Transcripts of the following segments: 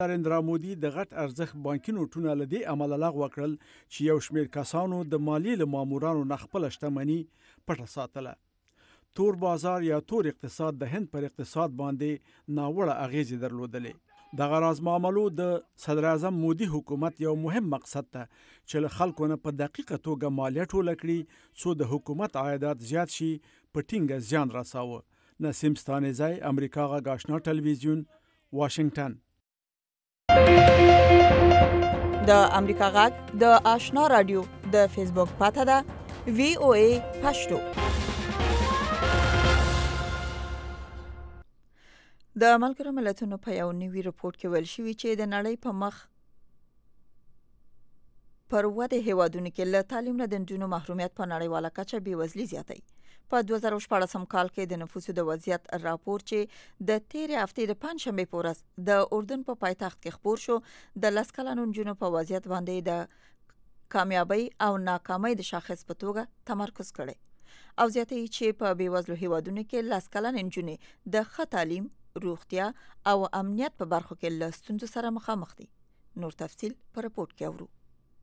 نریندرا مودي د غټ ارزښت بانکي نوټونه له دې امله لغوه کړل چې یو شمېر کسانو د مالیې له مامورانو نه خپله شتمني پټه ساتله. تور بازار یا تور اقتصاد د هند پر اقتصاد باندې ناوړه اغیزې درلودلې. دغه راز معاملو د صدر اعظم مودي حکومت یو مهم مقصد ته چې له خلکو نه په دقیقه توګه مالیه ټوله کړي څو د حکومت عایدات زیات شي په ټینګه زیان رساوه. نسیم ستانزی، امریکا غږ آشنا ټلویزیون، واشنگټن. د امریکا غږ د آشنا رادیو د فیسبوک پاته ده VOA پښتو. د ملګرو ملتونو په یو نوي رپورټ کې ویل شوي چې د نړۍ په مخ پر وده هیوادونو کې له تعلیم نه د نجونو محرومیت په نړیواله کچه بېوزلي زیاتی. په 2014 کال کې د نفوسو د وضعیت راپور چې د تیرې هفتې د پنجشنبې په ورځ د اردن په پایتخت کې خپور شو، د 10 کلنو نجونو په وضعیت باندې د کامیابی او ناکامۍ د شاخص په توګه تمرکز کړي او زیاتوي چې په بېوزلو هیوادونو کې 10 کلنې نجونې د ښه تعلیم، روغتیا او امنیت په برخو کې له ستونزو سره مخامخ دي. نور تفصیل په رپورټ کې اورو.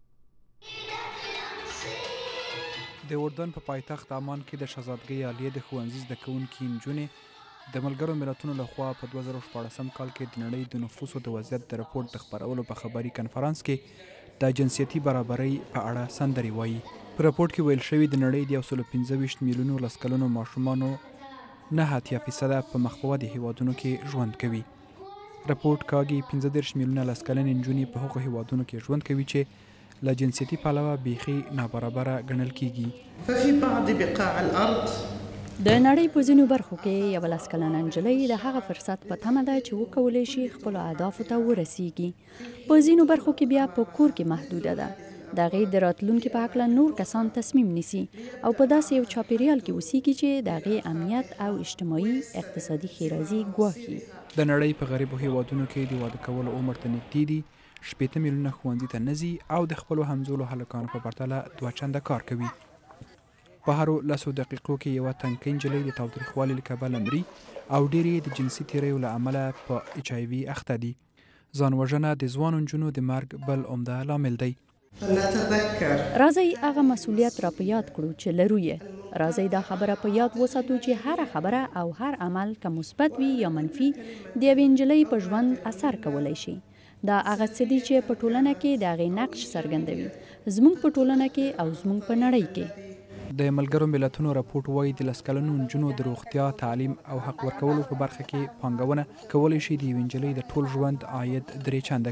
د اردن په پایتخت عمان کې د شهزادګۍ عالیه د ښوونځي زده کوونکي نجونې د ملګرو ملتونو لخوا په 2014 کال کې د نړۍ د نفوسو د وضعیت د رپورټ د خپرولو په خبري کنفرانس کې د جنسیتي برابرۍ په اړه سندرې وایي. په رپورټ کې ویل شوي د نړۍ د 125 میلیونو 10 کلنو ماشومانو 9% په مخ په ودې هیوادونو کې ژوند کوي. رپورټ کاږي 15 میلیونه 10 کلنې نجونې په هغو هیوادونو کې ژوند کوي چې له جنسیتي پلوه بیخي نابرابره ګڼل کیږي. ففي بعض بقاع الارض د نړۍ په ځینو برخو کې یو 10 کلنه نجلۍ د هغه فرصت په تمه ده چې وکولی شي خپلو اهدافو ته ورسیږي. په ځینو برخو کې بیا په کور کې محدوده ده. د هغې د راتلونکي په هکله نور کسان تصمیم نیسي او په داسې یو چاپیریال کې اوسیږي چې د هغې امنیت او اجتماعي اقتصادي ښېرازي ګواښي. د نړۍ په غریبو هیوادونو کې د واده کولو عمر ته نږدې دي 8 میلیونه ښوونځي ته نه ځي او د خپلو همزولو هلکانو په پرتله 2 چنده کار کوي. په هرو 10 دقیقو کې یوه تنکۍ نجلۍ د تاوتریخوالي له کبله مري او ډېرې د جنسي تیریو له امله په HIV اخته دي. ځان وژنه د ځوانو نجونو د مرګ بل عمده لامل دی. راځئ هغه مسؤلیت را په یاد کړو چې لرو یې. راځئ دا خبره په یاد وساتو چې هر خبره او هر عمل که مثبت وي یا منفي د یوې نجلۍ په ژوند اثر کولی شي. دا هغه څه دي چې په ټولنه کې د هغې نقش څرګندوي، زموږ په ټولنه کې او زموږ په نړۍ کې. د ملګرو ملتونو راپورټ وایي د 10 کلنو نجونو د روغتیا، تعلیم او حق ورکولو په برخه کې پانګونه کولی شي د یوې نجلۍ د ټول ژوند عاید 3 چنده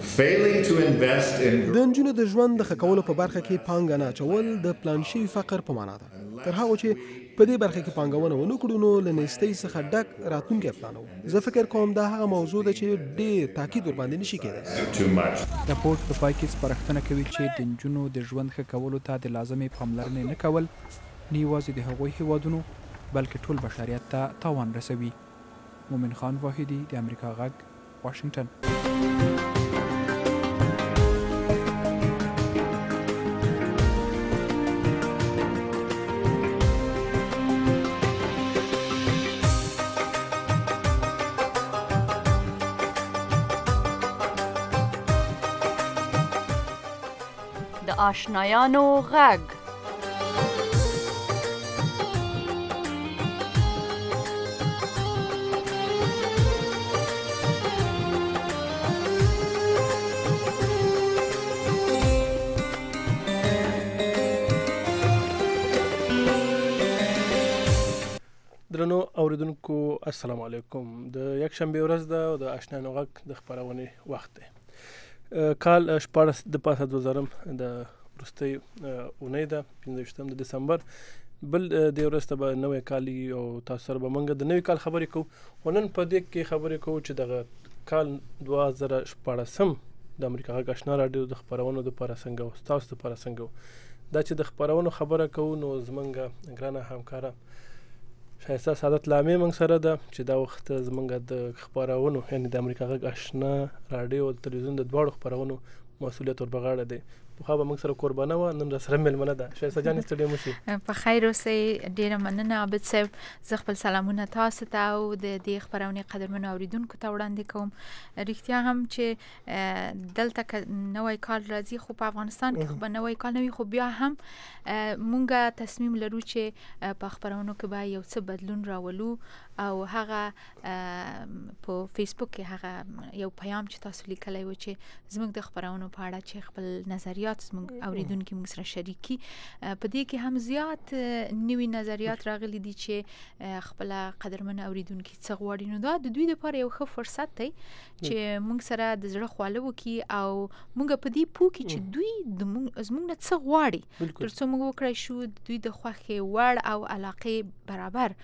کړي. د نجونو د ژوند د ښه کولو په برخه کې پانګه نه اچول د پلان شوي فقر په معنا ده. تر هغو چې په دې برخه کې پانګونه ونه کړو نو له نیستۍ څخه ډک راتلونکی پلانوو. زه فکر کوم دا هغه موضوع ده چې ډېر تاکید ورباندې نشي کېدای. راپورټ په پای کې سپارښتنه کوي چې د نجونو د ژوند ښه کولو ته د لازمې پاملرنې نه کول نه یوازې د هغوی هیوادونو بلکې ټول بشریت ته تاوان رسوي. مومن خان واحدي، د امریکا غږ، واشنګټن. آشنایانو غږ. درنو اوریدونکو السلام علیکم. د یکشنبې ورځ ده او د آشنایانو غږ د خپرونې وخت دی. کال 14 د پاسه 2000 د وروستۍ اونۍ ده 15 د دسمبر بل د ورځ ته به نوی کال او تاسو سره به موږ د نوي کال خبرې کوو. ونن په دې کې خبرې کوو چې دغه کال 2014 د امریکا غږ آشنا راډیو د خپرونو دپاره څنګه و، ستاسو دپاره څنګه و. دا چې د خپرونو خبره کوو نو زموږ ګرانه همکاره شایسته سعادت لامې موږ سره ده چې دا وخت زموږ د خپرونو یعنې د امریکا غږ آشنا راډیو او تلویزیون د دواړو خپرونو مسؤلیت وربغاړه دی. خو به موږ سره قربانه و نن را سره ملمنه ده شایسته جان ستړي مشي په خیر اوسئ ډیره مننه عابد صاحب زه خپل سلامونه تاسو ته او د دې خبرونه قدرمنو اوریدونکو ته وړاندې کوم رښتیا هم چې دلته نوې کال راځي خو په افغانستان کې به نوې کال نوي خو بیا هم مونږه تصمیم لرو چې په خبرونو کې به یو څه بدلون راولو او هغه په فیسبوک کې هغه یو پیغام چې تاسو لیکلی و چې زموږ د خبرونو په اړه چې خپل نظریات زموږ اوریدونکو موږ سره شریکي په دې کې هم زیات نوي نظریات راغلي دي چې خپل قدرمن اوریدونکو څه غواړي نو دا د دوی لپاره یو ښه فرصت دی چې موږ سره د زړه خواله وکړي او موږ په دې پوه کړو چې دوی زموږ نه څه غواړي ترڅو موږ وکړای شو دوی د خوښې وړ او علاقې برابر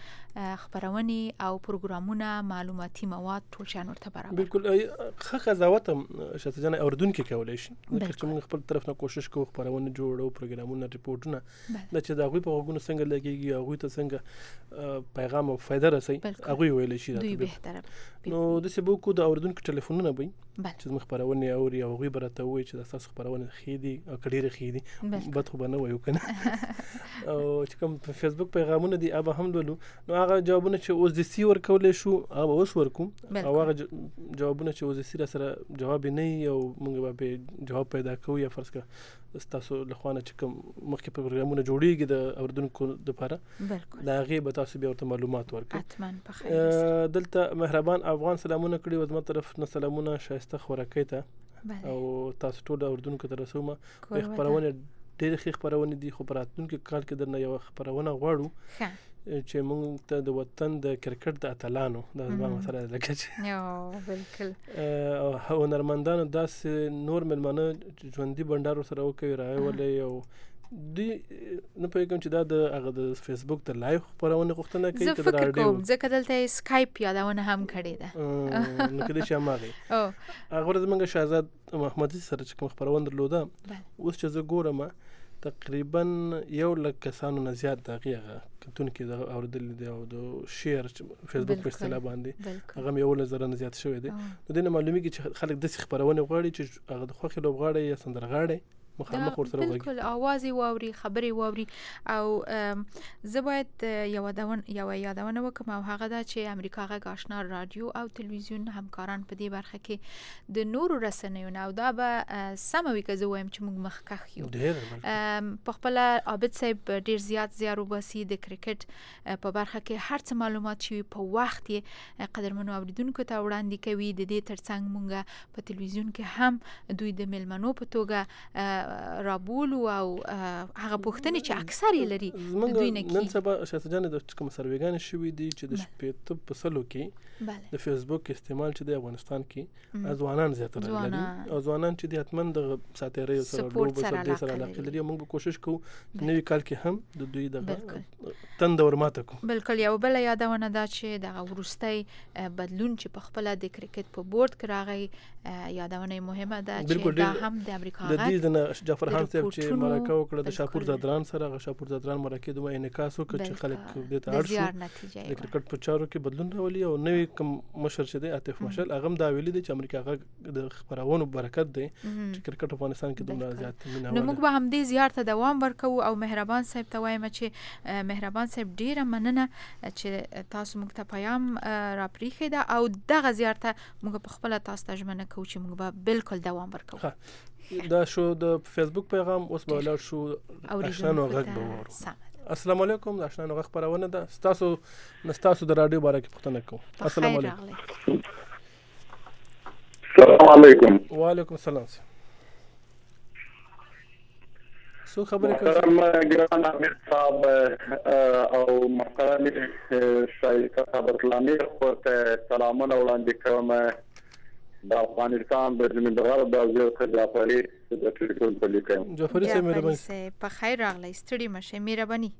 خبرونه او پروګرامونه معلوماتي مواد ټول شان ورته برابر بالکل ښه قضاوت هم شته جن اوردونکو کولای شي چې موږ خپل طرف نه کوشش کوو خبرونه جوړو پروګرامونه ریپورتونه د چې دا غوي په غوونه څنګه لګيږي هغه ته څنګه پیغام او فائدہ رسي هغه ویل شي دوی بهتره نو د سبوکو د اوردونکو ټلیفونونه به چې موږ خبرونه اوري او غوي برته وي چې تاسو خبرونه خېدي او کډيره خېدي بد خو بنه وایو کنه او چې کوم په فیسبوک پیغامونه دي ابا حمدولو نو هغه جوابونه چې اوس د سی ور کولای شو هغه اوس ورکوم او هغه جوابونه چې اوس د سی سره جواب نه او موږ به جواب پیدا کوو یا فرض کړه تاسو له خوانه چې کوم مخکې پروګرامونه جوړیږي د اوردونکو لپاره دا غي به تاسو بیا ورته معلومات ورکړئ اتمن په خیر دلته مهربان افغان سلامونه کړي و زما طرف نه سلامونه شایسته خورکې ته او تاسو ټول اوردونکو ته رسوم په خبرونه ډېر ښه خبرونه دي خو پراتونکو کال کې درنه یو خبرونه غواړو چې موږ ته د وطن د کرکټ د اتلانو د ځوان سره لکه چې یو بالکل او هنرمندانو داسې نور ملمنه ژوندۍ بندر سره وکوي راولې او دوی نه پوهیږم چې دا د هغه د فیسبوک د لایو خبرونه غوښتنه کوي چې د راډیو ځکه دلته سکایپ یادونه هم کړې ده نو کله چې ماغي هغه ورځ موږ شهزاد محمدي سره چې کوم خبرونه درلوده اوس چې زه ګورم تقریبا 100,000 کسانو نه زیات دغه کتونکو د اوردل دی او د شیر فیسبوک په اصطلاح باندې هغه 1,000 نه زیات شوی دی نو دنه معلومیږي چې خلک د خبرونه غواړي چې هغه د خوخي لوبغاړي یا سندرغاړي مخامخ ورسره وږي بالکل आवाज واوري خبري واوري او زه باید یو یادونه وکم او هغه دا چې امریکا غږ آشنا رادیو او تلویزیون همکاران په دې برخه کې د نورو رسنیو او دا به سموي که زه وایم چې موږ مخکخ یو په خپل عابد صاحب ډیر زیار وباسي د کرکټ په برخه کې هر څه معلومات شي په وخت یې قدرمنو اوریدونکو ته وړاندې کوي د دې ترڅنګ موږ په تلویزیون کې هم دوی د ملمنو په توګه رابولو او هغه پوښتنې چې اکثر یې لري د دوی نه نن سبا شایسته جان د کوم سرویګان شوې دي چې د شپږ په سلو کې د فیسبوک استعمال چې د افغانستان کې ځوانان زیاتره لري او ځوانان چې د اتمن د ساتيري سره لوبو سره علاقه لري موږ کوشش کوو نوې کال کې هم د دوی د تند ورماته کو بالکل یو بل یادونه دا چې د ورستۍ بدلون چې په خپل د کرکټ په بورډ کې راغی یادونه مهمه ده چې دا هم د امریکا غږ جعفر خان صاحب چې مرکه وکړه د شاپور زادران سره غ شاپور زادران مرکه دوه انعکاس وکړ چې خلک دې ته اړ شو د کرکټ په چارو کې بدلون راولي او نوې کوم مشر چې دی عاطف مشل هغه دا ویلي دی چې امریکا غږ د خبرونو برکت دی چې کرکټ افغانستان کې دومره زیات مینه نو موږ به هم دې زیار ته دوام ورکو او مهربان صاحب ته وایم چې مهربان صاحب ډیره مننه چې تاسو موږ ته پیغام را پریخي دا او دغه زیار ته موږ په خپل تاسو ته ژمنه کوو چې موږ به بالکل دوام ورکو دا شو د فیسبوک پیغام اوس به ولر شو آشنا غږ به ورو السلام علیکم آشنا غږ خبرونه ده تاسو د رادیو باره کې پوښتنه کوم السلام علیکم السلام علیکم وعلیکم السلام سو خبرې کوم ګران امیر صاحب او محترم شایسته خبرلانی ورته سلامونه وړاندې کوم د افغانستان د جنوب غرب د وزیر جعفری د ټلیفون په لیکم جعفری سه مهرباني په خیر راغلی ستړي مشه مهرباني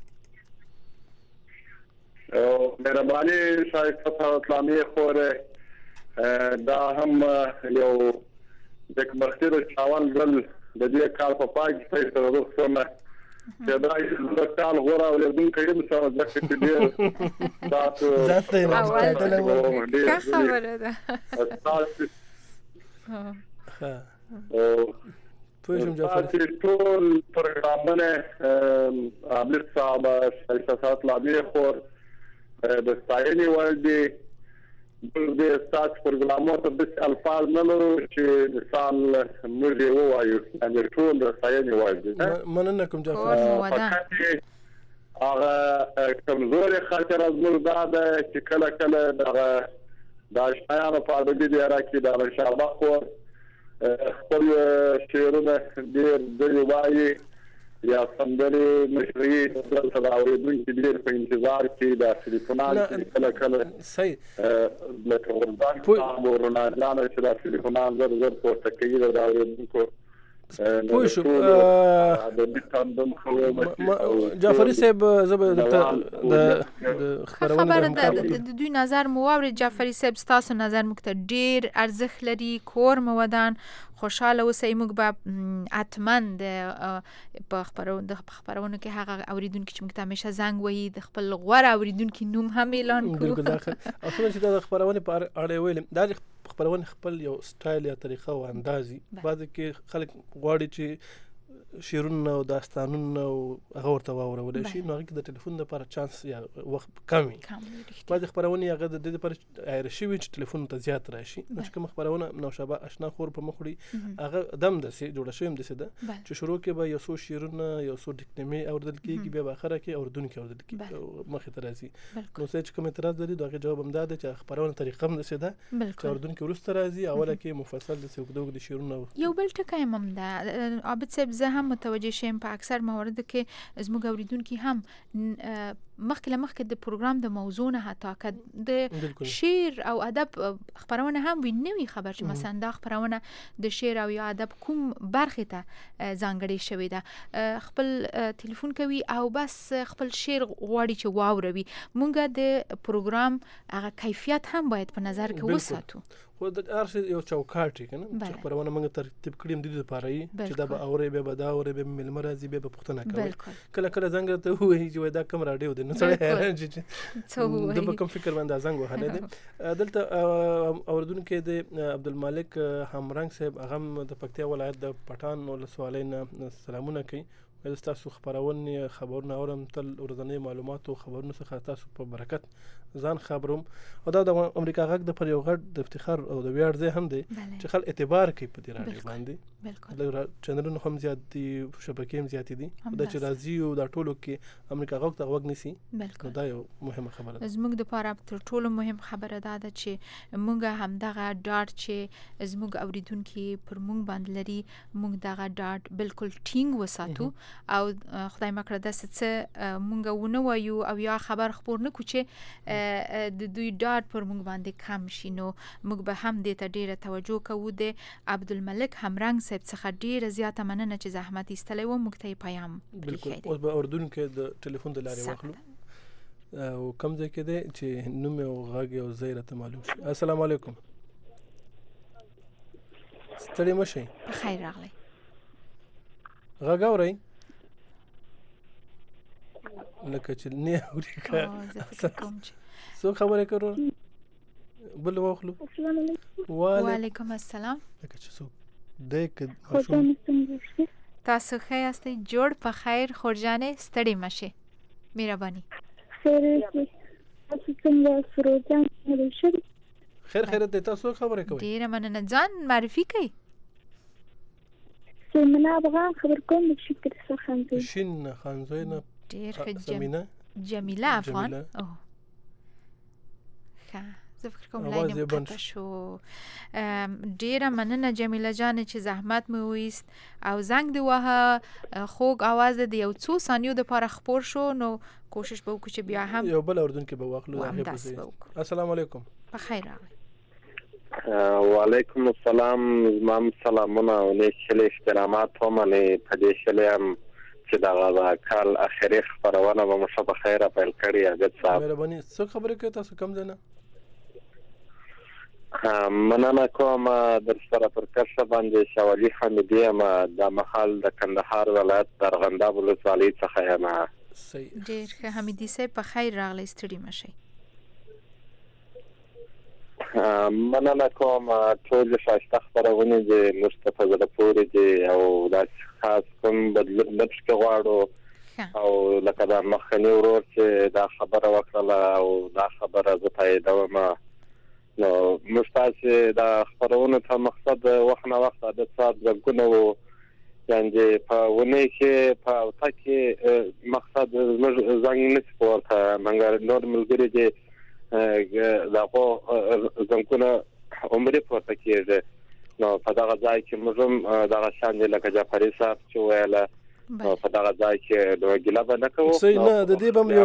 او مهرباني شایسته اسلامي خوره دا هم یو د کمرخیرو چاوان ګل د دې کال په پای کې سره وروسته چې دا د کال غوړه ولې کوم سره د دې تاسو ځاته ښه خبره ده تاسو ټول پروګرامونه عبد صاحب سیاست لابي خور د ستاینې وړ دي د تاسو پروګرامونو ته د الفاظ نه لرو چې مثال موږ یې وایو چې ټول د ستاینې وړ دي مننه کوم جعفر هغه کمزوري خاطر از موږ دا ده چې کله کله د اشعارو په ادبي دیاره کې د شابه خور خپل شعرونه ډېر دی وایي یا سندرې مشري دلته د اورېدونکي ډېر په انتظار کې د ټلیفونات کله کله صحیح لکه ورځان صاحب او رونالډانو چې د ټلیفونات زر پورته کوي د اورېدونکو پوه شو جعفري صاحب زه به د خبره د دوی نظر مو واورید. جعفري صاحب ستاسو نظر موږ ته ډېر ارزښت لري. کور مو ودان خوشاله اوسئ. موږ به حتما په خپرونو کې هغه اوریدونکي چې موږ ته همیشه زنګ وهي د خپل غوره اوریدونکي نوم هم اعلان کړو. بالکل اصلا چې دا خپرونې په اړه ویل دا خپرونه خپل یو سټایل یا طریقه او اندازي بعد کې خلک غواړي چې شعرونه او داستانونه او هغه ورته واورول شي نو هغه د ټلیفون لپاره چانس یا وخت کم وي. بعد خبرونه هغه د دې لپاره ایر شي چې ټلیفون ته زیات راشي نو چې کوم خبرونه نوشابه آشنا خور په مخړي هغه دم د سي جوړ شوی هم د سي ده چې شروع کې به یو څو شعرونه یو څو ډیکنیمي اوردل کېږي بیا اخره کې اوردونکو اوردل کېږي مخه ترازي نو چې کوم اعتراض لري دغه جواب هم ده چې خبرونه طریقه هم د سي ده چې اوردونکو ورسته راځي اوله کې مفصل د سي وګدو شعرونه یو بل ټکی هم ده عابد صاحب زه هم متوجه شم په اکثر موارد کې زموږ اوریدونکي هم مخکې د پروګرام د موضوع نه حتی که د شعر او ادب خبرونه هم وي نوي خبر چې مثلا دا خبرونه د شعر او یا ادب کوم برخه ته ځانګړې شوې ده خپل ټلیفون کوي او بس خپل شعر غواړي چې واوروي. مونږ د پروګرام هغه کیفیت هم باید په نظر کې وساتو. خو د ارشد یو چوکاټ کنه چې خبرونه موږ ترتیب کړیم د دې لپاره چې دا به اوري به دا اوري به ملمر راځي به پښتنه کوي کله کله زنګ ته وایي چې دا کوم راډیو دی نو سره حیران شي چې د کوم فکر باندې زنګ وهله دي. دلته اوردونکو د عبدالمالک همرنګ صاحب هغه د پکتیا ولایت د پټان ولسوالۍ نه سلامونه کوي. تاسو خبرونه اورم تل ورځنی معلومات او خبرونه څخه تاسو په برکت ځان خبروم او دا د امریکا غږ د پر یو غږ د افتخار او د ویاړ ځای هم دی چې خلک اعتبار کوي په دې راډیو باندې. بالکل چینلونه هم زیات دي شبکې هم زیات دي دا چې راځي او دا ټولو کې امریکا غږ ته غوږ نسی دا یو مهمه خبره ده. زموږ د لپاره تر ټولو مهم خبره ده چې موږ هم دغه ډاټ چې زموږ اوریدونکو پر موږ باندې لري موږ دغه ډاټ بالکل ټینګ وساتو او خدای مکړه د څه مونږ ونه وایو او یا خبر خبر نه کو چې د دوی ډاټ پر مونږ باندې کم شي نو موږ به هم دې ته ډیره توجه کوو. د عبدالملک همرنګ صاحب څخه ډیره زیاته مننه چې زحمت ایستلی و موږ ته پیغام بالکل اوس به اردوونکو د ټلیفون د لارې واخلو او کوم ځای کې دی چې نوم او غږ او ځای راته معلوم شي. السلام علیکم ستړي مشئ خیر راغلی غږ اورئ لکه چې نه اوري کا څو خبرې کړو بل واخلو. وعلیکم السلام لکه چې څو دیک تاسو ښه یاستئ جوړ په خیر خورجانې ستړي مشئ مهرباني خیر ته تاسو خبرې کوئ ډیره مننه ځان معرفي کړئ. سیمنا افغان خبر کوم د شکر څخه شین خانزوینه ډیر ښه جمیله افغان او ښه زه فکر کوم لاینه قطع شو. ډیره مننه جمیله جان چې زحمت مو وایست او زنګ دی وها خوږ आवाज د یو څو ثانیو د لپاره خبر شو نو کوشش به وکړو چې بیا هم یو بل اردن کې به واخلو. السلام علیکم په خیر راغلی. وعلیکم السلام زمام سلامونه او نیشل احترامات هم نه پدې شلم چې دا کال اخري خبرونه به مو په خیره پیل کړی عادت صاحب مهرباني څو خبرې کوي تاسو کم ده نه مننه کوم در سره پر کښه باندې شوالی حمیدی ما د محل د کندهار ولایت درغنداب ولسوالۍ څخه یم. ډیر ښه حمیدی صاحب په خیر راغلی ستړي مشئ. مننه کوم ټول شایسته خبرونه دي موږ ته زړه پورې دي او دا خاص کوم بدلون نشته غواړو او لکه دا مخکنی ورور چې دا خبره وکړه او دا خبره زه تاییدوم نو موږ تاسو دا خبرونه ته مقصد وخت نه وخت د صاحب زګونه یعنی په ونه کې په تاکي مقصد زنګ نه سپورت منګر نور ملګری دي داغه زنګونه عمرې پورته کېږي نو په دغه ځای کې موږ دغه شان لکه جعفري صاحب چې ویله په دغه ځای کې د ګلابه نه کوو صحیح نه د دې بم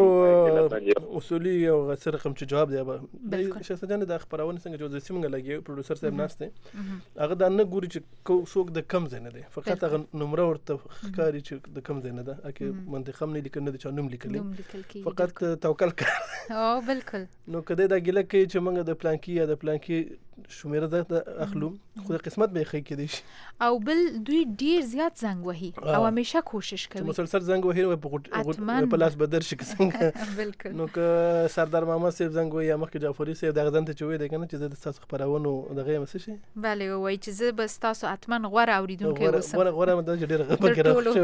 یو اصولي یو غسر رقم چې جواب دی به شخص جن د خبرونه څنګه جو سیمه لګي پروډوسر صاحب ناشته هغه د نه ګوري چې څوک د کم ځای نه دی فقط هغه نمبر ورته ښکاری چې د کم ځای نه ده اکه منطقه هم نه لیکل نه د چانوم لیکل فقط توکل او بالکل نو کده دا ګله کې چې موږ د پلانکی یا د پلانکی شمیره د اخلو خو د قسمت به خې کې دي او بل دوی ډیر زیات زنګ وهي او همیشه کوشش کوي مسلسل زنګ وهي په لاس بدر شي څنګه بالکل نو که سردار محمد صاحب زنګ وهي یا مخکې جعفري صاحب دغه ځنته چوي دی کنه چې د تاسو خبرونه دغه مس شي بله وای چې زه بس تاسو اتمن غوړه اوریدونکو اوسم غوړه مده ډیر غوړه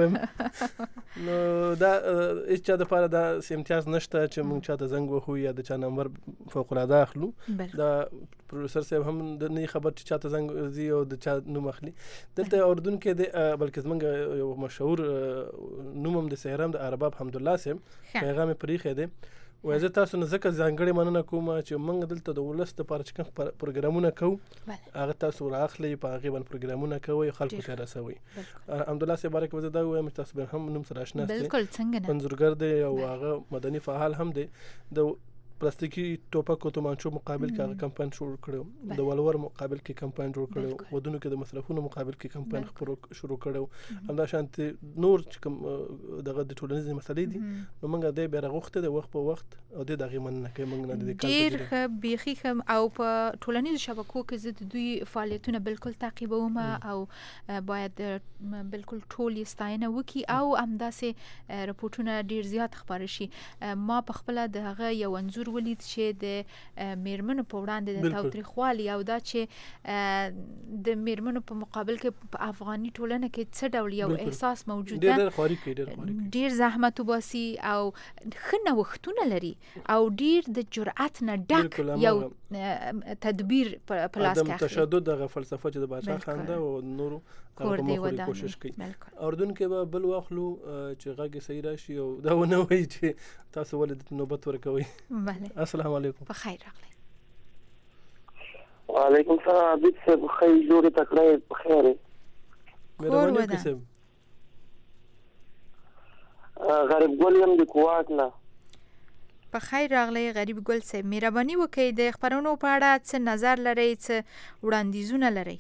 شوم نو دا هیڅ چا د پاره دا امتیاز نشته چې مونږ چاته زنګ وهو یا د چا نمبر فوق العاده اخلو دا پروفیسور صاحب هم د نه خبر چې چاته زنګ زی او د چا نوم اخلي دلته اردن کې د بلکې زمونږ یو مشهور نوم هم د سهرام د ارباب حمدالله صاحب پیغام پریخه دی و زه تاسو نه ځکه ځانګړې مننه کوم چې موږ دلته د ولس لپاره چې کوم پروګرامونه کوو هغه تاسو راخلي په هغه باندې پروګرامونه کوي خلکو ته رسوي حمدالله صاحب بارک وزه دا وایم تاسو به هم نوم سره آشنا یاست بالکل څنګه نه انځورګر دی او هغه مدني فعال هم دی د پلاستیکي ټوپک او تومانچو مقابل کې هغه کمپاین شروع کړو د ولور مقابل کې کمپاین جوړ کړو ودونو کې د مصرفونو مقابل کې کمپاین شروع کړو همدا شانت نور چې کوم دغه د ټولنیز مسلې دي نو موږ د بیره غوښته د وخت په وخت او د دغه مننه کوي موږ نه د ډیر ښه بيخي خم او په ټولنیز شبکو کې زه دوی فعالیتونه بالکل تعقیبوم او باید بالکل ټول ستاینه وکي او همداسې رپورټونه ډیر زیات خبر شي ما په خپل دغه یو انځور ولید چې د میرمنو په وړاندې د تاوتریخوالي او دا چې د میرمنو په مقابل کې په افغاني ټولنه کې څه ډول یو احساس موجود ده ډیر زحمت وباسي او خنه وختونه لري او ډیر د جرأت نه ډک یو تدبیر په لاس کې تشدد دغه فلسفه چې د بادشاه خانده او نورو کوشش کوي اردن کې به بل واخلو چې غږی صحیح راشي او دا ونه وایي چې تاسو ولې نوبت ورکوي السلام علیکم په خیر راغلی وعلیکم السلام عبید صاحب خیر جوړې تکړه په خیر مهرباني وکړئ غریب ګل یم د کوات نه په خیر راغلی غریب ګل صاحب مهرباني وکړئ د خبرونو په اړه څه نظر لرئ څه وړاندیزونه لرئ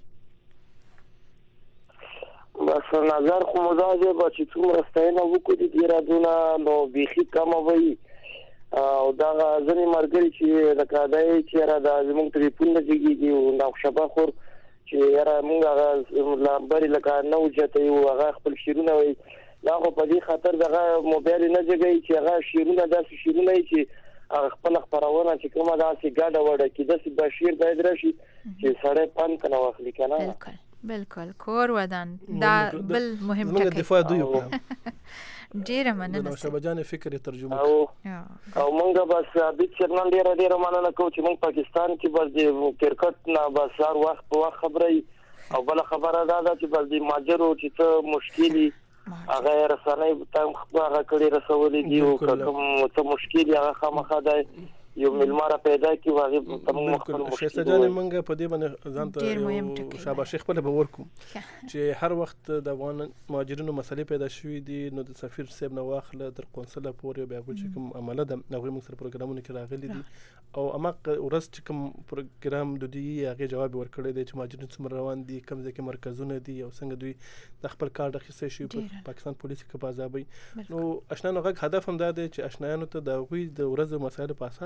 بس نظر خو مو دا دی چې څومره ستاینه وکړي د رادونه نو بیخي کمه وي او دا ځنې مرګري چې لکه دای چې را د زموږ ټلیفون نه جګیږي او نو شبا خور چې یاره موږ هغه لامبري لکه نو جته یو هغه خپل شیرونه وي دا خو په دې خاطر دغه موبایل نه جګي چې هغه شیرونه داسې شیرونه چې هغه خپل خبرونه چې کومه داسې ګاډه وړه کې داسې بشیر باید راشي چې سړی پان کنه واخلي کنه بالکل کور ودان دا بل مهم ټکی موږ دفاع دوی وکړو ډیره مننه نو شبجان فکر ترجمه او موږ بس ابي چرمن ډیره مننه کوم چې موږ پاکستان کې بس د کرکټ نه بس هر وخت په وخت خبري او بل خبره دا چې بس د ماجرو چې ته مشکلي هغه رسنۍ ته هغه کړي رسولې دي او کوم څه مشکل هغه خامخا ده یو ملماره پیدا کی واغې تمام مخکل مشکل سجان منګه په دې باندې ځانته شاباشي خپل به ورکو چې هر وخت د افغان مهاجرینو مسلې پیدا شوې دي نو د سفیر صاحب نو واخله تر قونسل پورې بیا چې کوم عمله ده هغه موږ سره پروګرامونه کې راغلي دي او اماق ورځ چې کوم پروګرام د دې هغه جواب ورکړی دی چې مهاجرین څومره روان دي کوم ځکه مرکزونه دي او څنګه دوی د خپل کار د خصه شي په پاکستان پولیس کې په ځابي نو آشنا نو هدف هم دا دی چې آشنایانو ته د غوي د ورځ مسایل په اساس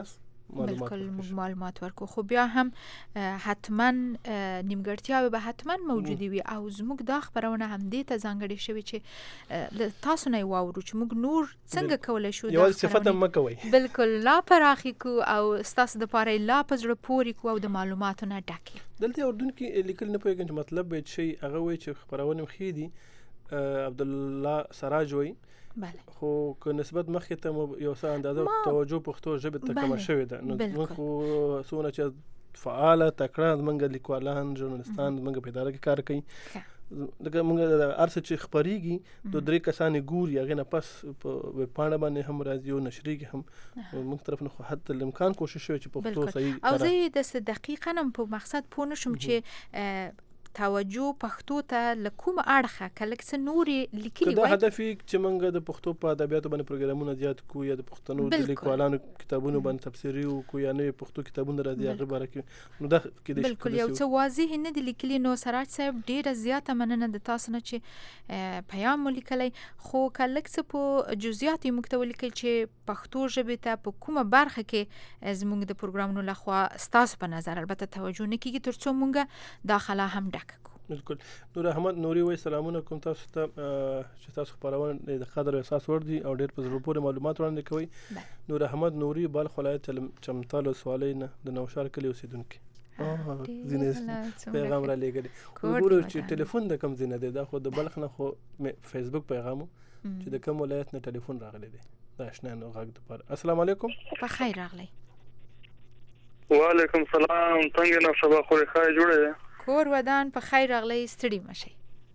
بالکل معلومات ورکو. خو بیا هم حتما نیمګړتیاوې به حتما موجودې وي او زموږ دا خبرونه هم دې ته ځانګړې شوې چې تاسو نه واورو چې موږ نور څنګه کولی شو یوازې صفت هم مه کوئ، بالکل لا پراخې کو او ستاسو دپاره لا په زړه پورې کو او د معلوماتو نه ډکې. دلته اردوونکي لیکل نه پوهېږم چې مطلب به څه شي. هغه وایي چې خپرونې ښې دي، عبدالله سراج وایي، خو که نسبت مخکې ته یو څه اندازه توجه پښتو ژبې ته کمه شوې ده. نو موږ خو څومره چې فعاله تکړه زموږ لیکوالان ژورنالستان زموږ په اداره کې کار کوي، لکه موږ هر څه چې خپرېږي دو درې کسانې ګوري، هغې نه پس په ویبپاڼه باندې هم راځي او نشریږي هم. موږ طرف نه خو حتی الامکان کوشش شوی چې پښتو صحیح او زه یې داسې دقیقا هم په مقصد پوه نه شوم چې توجه پښتو ته له کوم اړخه که لږ څه نورې لیکلي دا هدف چې موږ د پښتو په ادبیاتو باندې پروګرامونه زیات کړو یا د پښتنو د لیکوالانو کتابونو باندې تبصرې وکړو یا نوې پښتو کتابونه راځي هغې باره کې. نو دا کېدای شي بالکل یو څه واضح نه دي لیکلي. نو سراج صاحب ډېره زیاته مننه د تاسو نه چې پیام مو لیکلی، خو که لږ څه په جزئیات یې موږ ته ولیکئ چې پښتو ژبې ته په کومه برخه کې زموږ د پروګرامونو لخوا ستاسو په نظر البته توجه نه کېږي تر څو موږ دا خلا هم ډکه کړو. بالکل. نور احمد نوري وایي سلامونه کوم تاسو ته چې تاسو خپرونه د قدر او احساس وړ دي او ډېر په زړه پورې معلومات وړاندې کوي. نور احمد نوري بلخ ولایت چمتال ولسوالۍ نه د نوشهر کلي اوسېدونکی ځینې پیغام را لېږلی. وګورو چې ټلیفون د کوم ځای نه دی، دا خو د بلخ نه خو فیسبوک پیغام چې د کوم ولایت نه ټلیفون راغلی دی د اشنایانو غږ دپاره. السلام علیکم. په خیر راغلی. وعلیکم سلام. څنګه نو شبا خورې ښه جوړه ده؟ کور ودان په خیر راغلی، ستړي مشئ.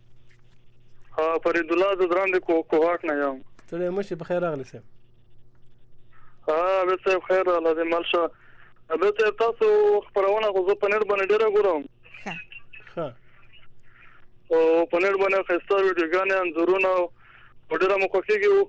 فرید الله د دران د کوهاټ نه یم. ستړي مشئ، په خیر راغلی صاحب. به صاحب خیر راغلی دی مالشه. به صاحب تاسو خپرونه خو زه په نېټ باندې ډېره ګورم. ښه. او په نېټ باندې ښایسته ویډیوګانې انځورونه او ډېره مو خوښېږي.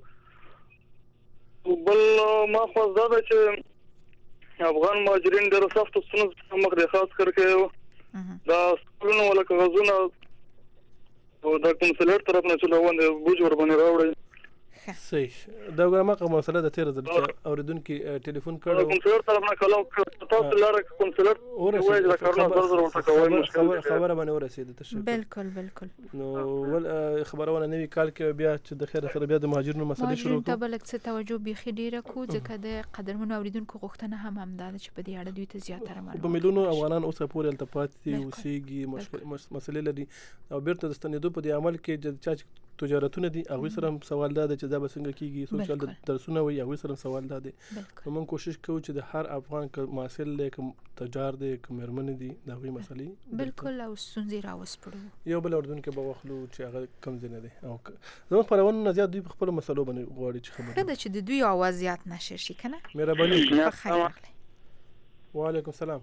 بل ما خو دا ده چې افغان مهاجرین ډېرو سختو ستونزو مخ دي، خاص کر کې دا سکولونه ولا کاغذونه دا کنسولر طرف نه چلوونه بوج ور باندې راوړي. صحیح. دا ګرامه کوم مسله د تیر ځل چې اوریدونکو ټلیفون کړو کنسولر طرف نه کلام تاسو لاره کنسولر وایي دا کارونه زر ورته کوي مشکل خبره باندې ورسېده. تشکر. بالکل بالکل. نو ول خبرونه نوې کال کې بیا چې د خیر سره بیا د مهاجرینو مسلې شروع کړو. ته بل څه توجه بيخي ډیره کو ځکه د قدرمنو اوریدونکو غوښتنه هم همدا چې په دې اړه دوی ته زیاتره معلومات. په ملیونو افغانان اوسه پورې التپات دي اوسېږي مسلې لري او بیرته د ستنېدو په دې عمل کې چې تجارتونه دي هغوی سره هم سوال دا دی چې دا به څنګه کېږي. سوشل درسونه وي هغوی سره هم سوال دا دی. موږ کوشش کوو چې د هر افغان که محصل دی که تجار دی که مېرمنې دي د هغوی مسلې بالکل او ستونزې راوسپړو. یو بل اردوونکی به واخلو چې هغه کم ځای نه دی او زموږ خپرونو نه زیات دوی په خپلو مسلو باندې غواړي چې خبرې ښه ده چې د دوی اواز زیات نشر شي که نه. مهرباني. په خیر راغلی. وعلیکم السلام.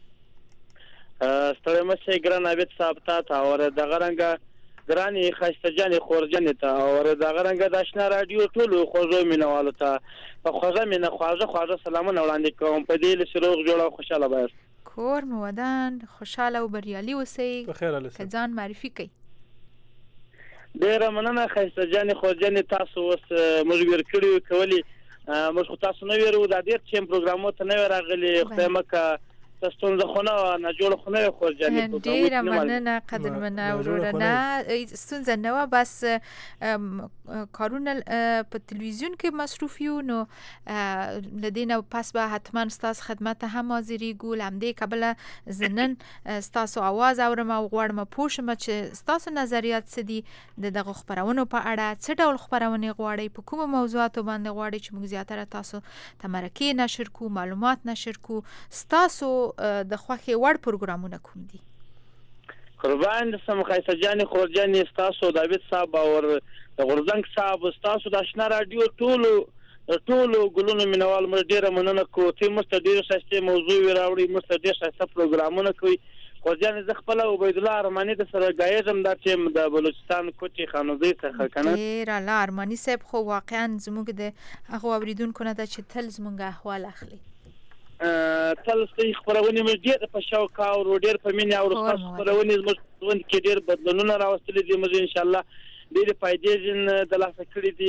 ستړی مشئ ګران عابد صاحب ته او دغه رنګه ګرانې ښایسته جانې خورجنې ته او دغه رنګه د اشنا راډیو ټولو خوږو مینوالو ته په خوږه مینه خواږه سلامونه وړاندې کوم. په دې لسې روغ جوړ او خوشحاله باید. کور مو ودان خوشحاله او بریالي اوسئ. په خیر هلسه. که ځان معرفي کوئ. ډېره مننه ښایسته جانې خورجنې، تاسو اوس موږ ویر کړي کولي موږ خو تاسو نه ویرو دا ډېر ټیم پروګرامونو ته نه وی راغلي. خدای مکه ستونزه خو نه جوړه خو نه خورجانې. ډېره مننه قدرمنه وروره. نه ستونزه نه وه، بس کارونه په تلویزیون کې مصروف یو. نو له دې نه پس به حتما ستاسو خدمت ته هم حاضرېږو. له همدې کبله زه نن ستاسو اواز اورم او غواړم پوه شم چې ستاسو نظریات څه دي د دغه خپرونو په اړه. څه ډول خپرونې غواړئ، په کومو موضوعاتو باندې غواړئ چې موږ زیاتره تاسو ته مرکې نشر کړو، معلومات نشر کړو. ستاسو د خوښې وړ پروګرامونه کوم دي؟ قربان سم ښایسته جانې خورجانې، ستاسو د عابد صاحب او د غورځنګ صاحب، ستاسو د اشنا راډیو ټولو ګلونو مینوال موږ ډېره مننه کوو. ته موږ ته ډېرې ښایستې موضوع راوړئ، موږ ته ډېر ښایسته پروګرامونه کوئ. خورجانې زه خپله عبیدالله ارماني د سره ګایږم دا ټیم د بلوچستان کوټې خانوزۍ څخه که نه. ډېر الله ارماني صاحب خو واقعا زموږ د هغو اوریدونکو نه ده چې تل زموږ احوال اخلي. تل ستاسو خبرونه موږ ډېر په شوق او ډېر په مینه او تاسو خبرونه زموږ ژوند کې ډېر بدلونونه راوستلي دي. موږ ان شاء الله ډېر فائدې د لاسه کړې دي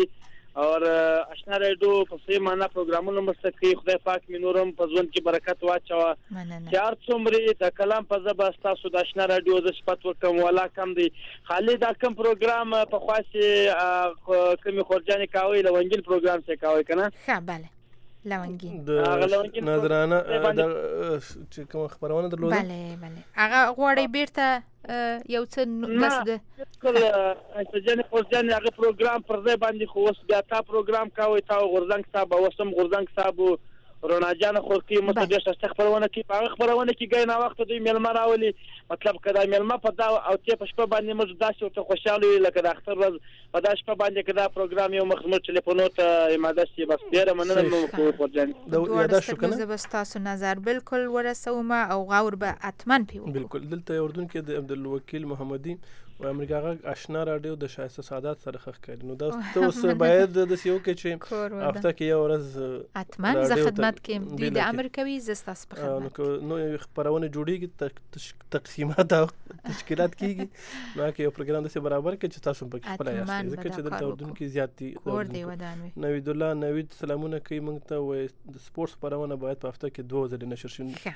او آشنا رادیو په سیمه معنا پروګرامونو مستقي خدای پاک می نورم په ژوند کې برکت واچوه چې هر څومره د کلام په ژبه تاسو د آشنا رادیو د صفات وکم ولا کم دی خالي دا کم پروګرام په خاصه کمی خورجاني کاوي لونګل پروګرام څه کاوي کنه ښه bale لونګي د نظرانه د چې کوم خبرونه درلوده bale هغه غوړی بیرته یو څه بس د ځنه خورجاني هغه پروګرام پر ځای باندې خو اوس بیا تا پروګرام کاوي تا غورځنګ صاحب اوسم غورځنګ صاحب رونا جان خورکی متدیش استخبارونه کی په خبرونه کی غیر نا وخت دوی ملما راولي مطلب کدا ملما په دا او ته په شپه باندې موږ داسې ته خوشاله لکه د اختر ورځ په دا شپه باندې کدا پروګرام یو مخمر ټلیفونو ته اماده شي بس ډیر مننه مو ورجن دا یاد شو کنه زه بس تاسو نظر بالکل ورسومه او غور به اتمن پیو بالکل دلته اردن کې د عبدالوکیل محمدي و امریکا غږ آشنا رادیو د شایسته سعادت سره خخ کړي نو دا اوس باید د سیو کې چې هفته کې یو ورځ اتمن ز خدمت کې دوی د امریکاوي زستاس په خدمت نو خبرونه جوړیږي تقسیمات او تشکیلات کیږي نو کې یو پروګرام د سي برابر کې چې تاسو په خپل یاست ځکه چې د اردن کې زیاتی نوید الله نوید سلامونه کوي موږ ته و د سپورتس خبرونه باید په هفته کې 2 ځله نشر شي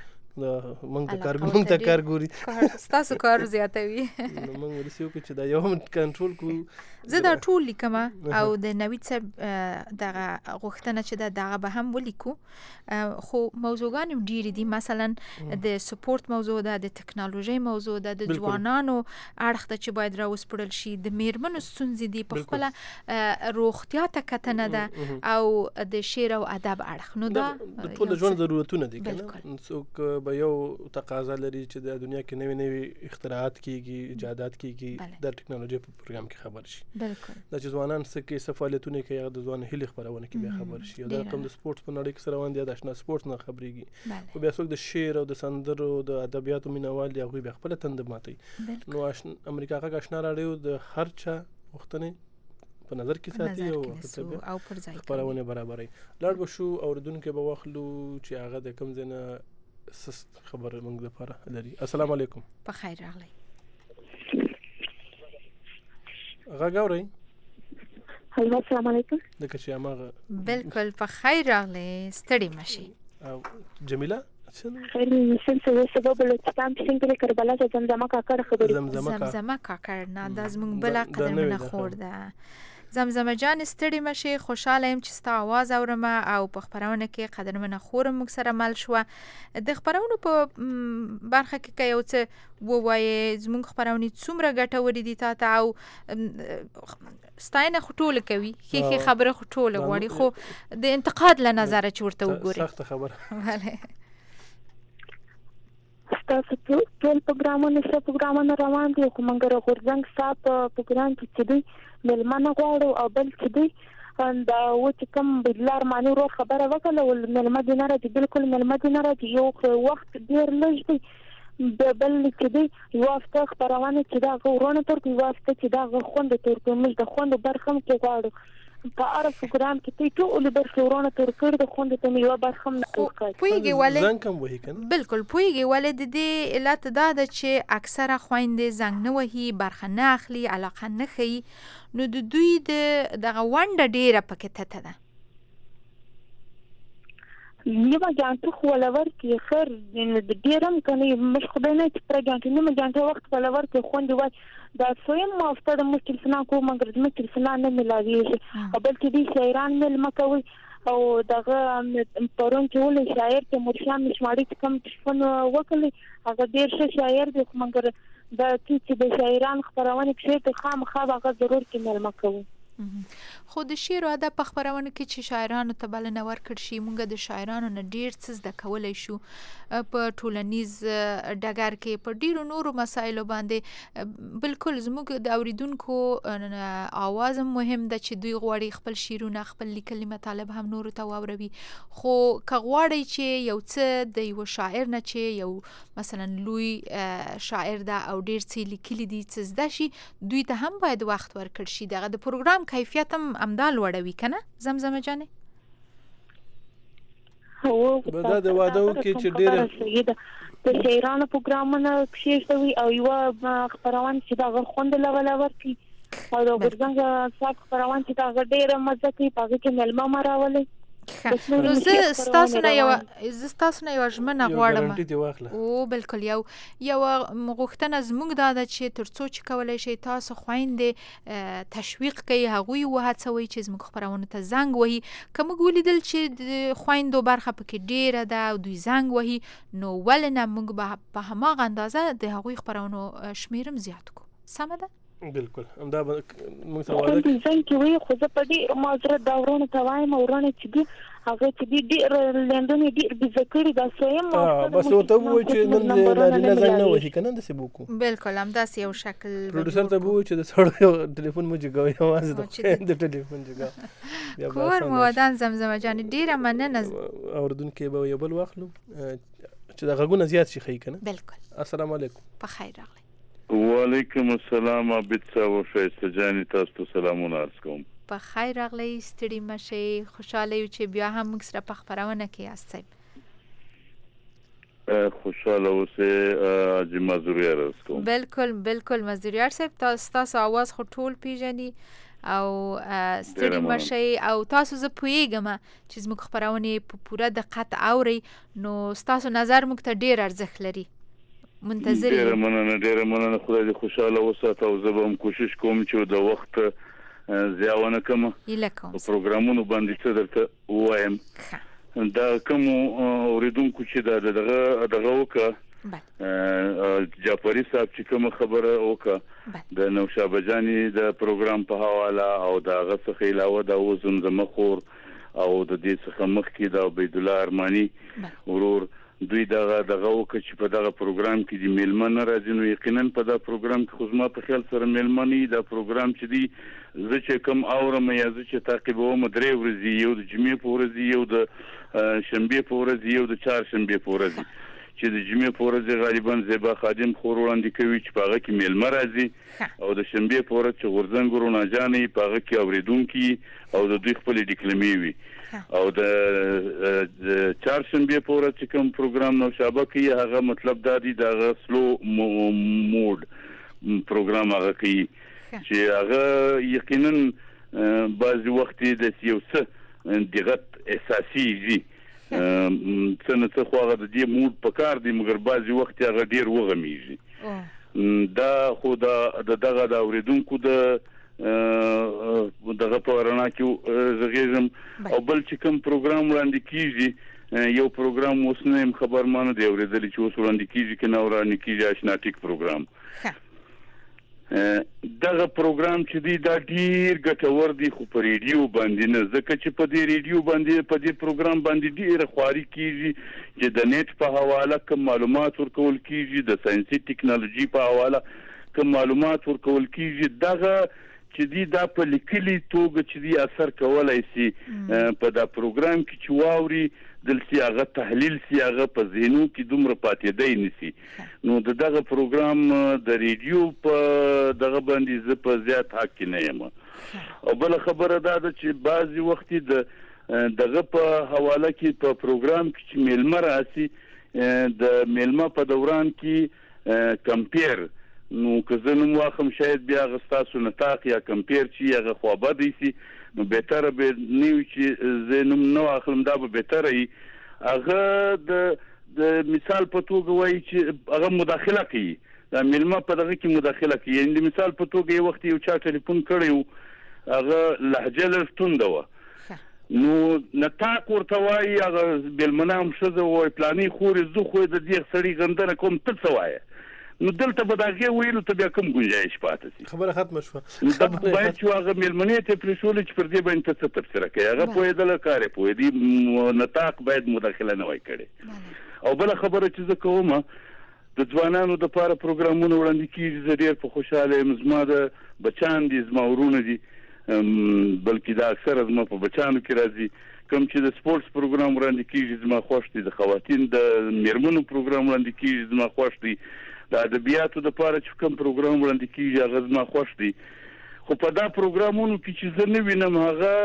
موږ ته کارګوري تاسو کار زیاتوي نو موږ ورسیو چې دا یو کنټرول کو زه دا ټول لیکم او د نوید صاحب دغه غوښتنه چې دغه به هم ولیکو خو موضوعګان ډیر دي مثلا د سپورت موضوع ده د ټکنالوژي موضوع ده د ځوانانو اړخ ته چې باید راوسپړل شي د میرمنو ستونزې دي په خپل روغتیا ته کتنه ده او د شعر او ادب اړخ نو دا ټول ژوند ضرورتونه دي کنه څوک به یو تقاضا لري چې د دنیا کې نوې اختراعات کیږي ایجادات کیږي د ټکنالوژي په پروګرام کې خبر شي بالکل دا چې ځوانان څه کې فعالیتونه کوي هغه د ځوان هلي خبرونه کې به خبر شي دا کوم د سپورت په نړۍ کې سره روان دي د آشنا سپورت نه خبريږي او بیا څوک د شعر او د سندرو د ادبیاتو مینوال دی هغه به خپل تند ماتي نو امریکا غږ آشنا رادیو د هر چا وختونه په نظر کې ساتي او پر ځای خبرونه برابرای لاړ به شو اوردونکو به واخلو چې هغه د کم زنه خبر موږ لپاره لري السلام علیکم په خیر راغلی غاوري هلو السلام علیکم دغه چې امغه بالکل په خیر راغلی ستړي مشي او جمیله خیر مسلسل سبب الاتهام څنګه کربلا ته زمزمه کاکړ خبرې زمزمه کاکړ نه د زمونږ بل قدمونه خور ده زمزمه جان ستړي مشي خوشاله يم چې ستا आवाज اورم او په خبرونه کې قدرمنه خورم موږ سره مل شو د خبرونو په برخه کې یو څه ووایي زموږ خبرونه څومره ګټورې دي ته او ستاینه خټول کوي خې خبره خټول غواړي خو د انتقاد له نظر چورته وګوري سخت خبره bale تاسو ټول پروګرامونه روان دي کوم غره غورځنګ صاحب پروګرام کې دی ملمنه غواړو او بل چې دی دا و چې کوم بلار معنی ورو خبره وکړه ول ملمه دیناره دي بالکل ملمه دیناره دي یو وخت ډیر لږ دی د بل چې دی یو هفته خبرونه چې دا غوړونه تر یو هفته چې دا خوند تر کومش د خوند برخم کې غواړو په اړه پروګرام کې ټول برخورونه تر کړ د خوند ته یو برخم نه کوي پویږي ولې زنګ وهي کنه بالکل پویږي ولې د دې علت دا ده چې اکثره خويندې زنګ نه وهي برخه نه اخلي علاقه نه خي نو د دوی دغه ونده ډیره پکې ته ده نیمه جانته خولور کې خیر د ډیرم کني مش خدای نه چې پر جانته نیمه جانته وخت خولور کې خوند وای دا سویم مافته د مشکل سنا کو مګر د مشکل سنا نه ملاویږي او بل کې دي شاعران مل مکوي او دغه پرون چې ول شاعر ته مرشان مشماري کم فن وکړي هغه ډیر ښه شاعر دی مګر دا چې د شاعران خبرونه کې ته خامخا هغه ضرور کې مل مکوي خو د شعر او ادب په خبرونه کې چې شاعرانو ته بلنه ورکړ شي مونږ د شاعرانو نه ډیر څه زده کولای شو په ټولنیز ډګر کې په ډیرو نورو مسایلو باندې بالکل زموږ د اوریدونکو आवाज مهم ده چې دوی غواړي خپل شعرونه خپل لیکلي مطالب هم نورو ته واوروي خو که غواړي چې یو څه د یو شاعر نه چې یو مثلا لوی شاعر ده او ډیر څه لیکلي دي څه زده شي دوی ته هم باید وخت ورکړ شي دغه د پروګرام کیفیت هم امدال وړوي کنه زمزمه جانې هو دا د وادو کې چې ډېر د شاعرانو پروګرامونه کښېږدوي او یو خبرونه چې دا خوند لول ورکړي او د غورځنګ صاحب خبرونه چې دا ډېر مزه کوي په کې ملما مراولې نو زه ستاسو نه یو ژمنه غواړم او بالکل یو غوښتنه زموږ دا ده چې ترڅو چې کولای شي تاسو خويندې تشویق کوي هغوی وهڅوي چې زموږ خبرونه ته زنګ وهي که موږ ولیدل چې خويندو برخه پکې ډیره ده او دوی زنګ وهي نو ولې نه موږ په هماغه اندازه د هغوی خبرونو شمیرم زیات کو سمه ده بالکل همدا موږ ته واده څنګه وي خو زه په دې معذرت دا ورونه ته وایم ورونه چې دی هغه چې دی ډېر لندن ډېر بذکر دا سویم بس ته وای چې نن نه زنګ نه وشي کنه د سبوکو بالکل همدا یو شکل پروډوسر ته وای چې د سړیو ټلیفون مو جګوي आवाज د ټلیفون جګا کور مو ودان زمزمه جان ډېر مننه اوردونکو به یو بل واخلو چې دا غوونه زیات شي خی کنه بالکل السلام علیکم په خیر راغلی وعلیکم السلام عبد صاحب شایسته جان تاسو ته سلامونه عرض کوم په خیر راغلی ستړي مشي خوشاله یو چې بیا هم موږ سره په خبرونه کې یاست خوشاله اوسه اجي مزوريار عرض کوم بالکل مزوريار صاحب تاسو आवाज خو ټول پیژني او ستړي مشي او تاسو زه پوهیږم چې موږ خبرونه په پوره دقت اوري نو تاسو نظر موږ ته ډیر ارزښت لري منتظر ډیر مننه خدای دې خوشاله اوسه او زه به کوشش کوم چې د وخت زیاونه کوم پروګرامونو باندې څه درته وایم دا کوم اوریدونکو چې دغه وکړه جعفري صاحب چې کوم خبره وکړه د نوشابه جاني د پروګرام په حواله او د غسخ علاوه د وزن زمخور او د دې څخه مخکې د عبد الله ارماني ورور دوی دغه وکړه چې په دغه پروګرام کې د میلمن راځي نو یقینا په دا پروګرام کې خو زما په خیال سره میلمني دا پروګرام چې دی زه چې کوم اورم یا زه چې تعقیبوم درې ورځې یو د جمعې په ورځ یو د شنبې په ورځ یو د چهارشنبې په ورځ چې د جمعې په ورځ غالبا زیبا خادم خور وړاندې کوي چې په هغه کې میلمه راځي او د شنبې په ورځ چې غورځنګ ورونه جانې په هغه کې اوریدونکي او د دوی خپل ډیکلمې وي او د چهارشنبې په ورځ چې کوم پروګرام نوشابه کوي هغه مطلب دا دی د سلو موډ پروګرام هغه کوي چې هغه یقینا بعضی وخت د سیاست دغت اساسي دي څنګه خو هغه د دې موډ په کار دی مګر بعضی وخت هغه ډیر وغمیږي دا خو دغه د اوریدونکو د دغه پرانا کې زغیزم او بل چې کوم پروګرام وړاندې کیږي یو پروګرام اوس نه خبر مانه دی اوریدل چې اوس وړاندې کیږي کنه وړاندې کیږي آشناتیک پروګرام دغه پروګرام چې دی دا ډیر ګټور دی خو په ریډیو باندې نه ځکه چې په دې ریډیو باندې په دې پروګرام باندې ډیر خواري کیږي چې د نت په حواله کوم معلومات ورکول کیږي د ساينسي ټیکنالوژي په حواله کوم معلومات ورکول کیږي دغه چې دی دا په لیکلي توګه چې دی اثر کولای شي په دا پروګرام کې چې واوري دلته هغه تحلیل سی هغه په ذهنو کې دومره پاتې دی نسی نو دغه پروګرام د ریډیو په دغه باندې ز په زیات حق نه یم او بل خبره دا ده چې بعضی وخت دغه په حواله کې په پروګرام کې چې میلمه راسي د میلمه په دوران کې کمپیر نو که زه نوم واخم شاید بیا غستاسو نتاق یا کمپیر چې هغه خوابه دی سي نو بهتره به نیو چې زه نوم نو اخلم دا به بهتره وي هغه د مثال په توګه وایي چې هغه مداخله کوي دا میلمه په دغه کې مداخله کوي یعنی د مثال په توګه یو وخت یو چا ټلیفون کړی هغه لهجه لرتونده وه نو نتاق ورته وایي هغه بیلمنه هم ښځه وایي پلانې خورې زه خو د دې سړي غندنه کوم ته څه وایه نو دلته به دغه ویلو ته بیا کوم گنجائش پاتې شي خبره ختمه شوه دا باید چې هغه میلمنې ته پرېښول چې پر دې باندې څه تفسیر کوي هغه پوهېدل کار یې پوهېدي نطاق باید مداخله نه وای کړې او بل خبره چې زه کوم د ځوانانو د لپاره پروګرامونه وړاندې کیږي زه ډېر په خوشاله یم زما د بچان دي زما ورونه دي بلکې دا اکثره زما په بچانو کې راځي کوم چې د سپورتس پروګرام وړاندې کیږي زما خوښ دي د خواتین د میرمنو پروګرام وړاندې کیږي زما خوښ دي د ادبیاتو د لپاره چې کوم پروګرام وړاندې کیږي هغه زما خوښ دي خو په دا پروګرامونو کې چې زه نه وینم هغه